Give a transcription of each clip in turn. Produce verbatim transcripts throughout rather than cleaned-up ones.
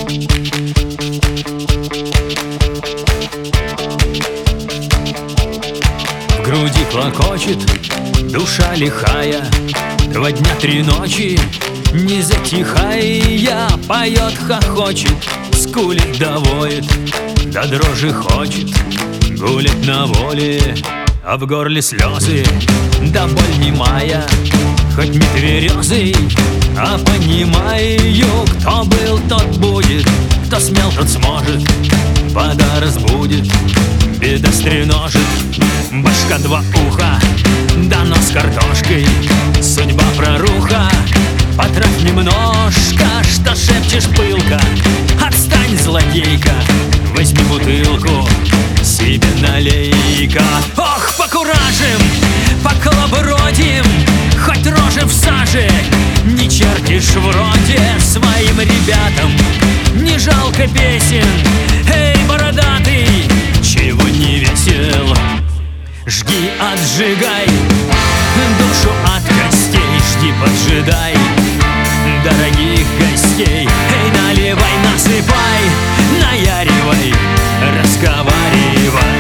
В груди клокочет душа лихая, два дня, три ночи, не затихая, поет, хохочет, скулит, доводит, до дрожи хочет, гулять на воле, а в горле слезы, да боль немая, хоть не тверезый, а понимаю, кто был, тот будет, кто смел, тот сможет, вода разбудит, беда стреножит, башка два уха, да нос картошкой, судьба проруха, потрать немножко, что шепчешь пылко, отстань, злодейка, возьми бутылку, себе налей-ка. Ох, покуражим, поколобродим, хоть рожи в саже, не чертишь вроде своим ребятам, не жалко песен, эй, бородатый, чего не весел. Жги, отжигай, душу от костей, жди, поджидай дорогих гостей. Эй, наливай, насыпай, наяривай, разговаривай.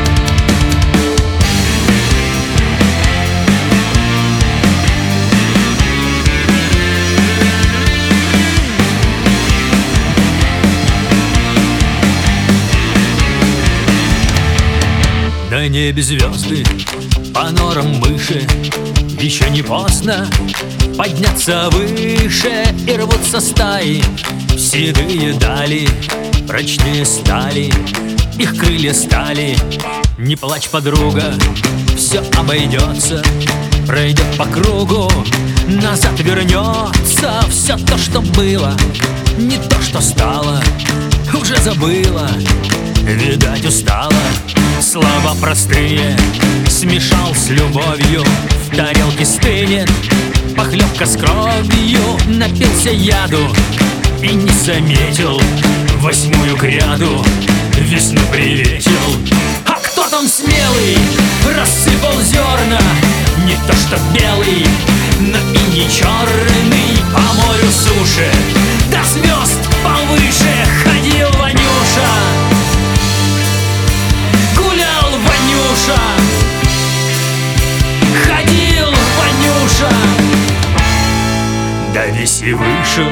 На небе звезды, по норам мыши, еще не поздно подняться выше, и рвутся стаи в седые дали, прочнее стали, их крылья стали. Не плачь, подруга, все обойдется, пройдет по кругу, назад вернется. Все то, что было, не то, что стало, уже забыла, видать, устала. Слова простые смешал с любовью, в тарелке стынет похлебка с кровью. Напился яду и не заметил, восьмую кряду весну приветил. А кто там смелый рассыпал зерна, не то что белый, но и не черный, по морю суши до звезд повыше ходил Ванюша. Ходил Ванюша, да весь и вышел.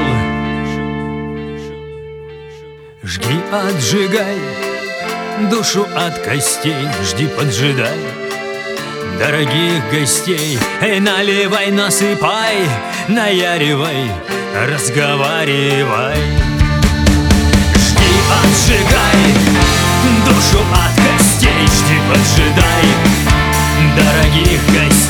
Жги, отжигай, душу от костей, жди, поджидай дорогих гостей. Эй, наливай, насыпай, наяривай, разговаривай. Жги, отжигай, душу от костей, жди, поджидай дорогих гостей.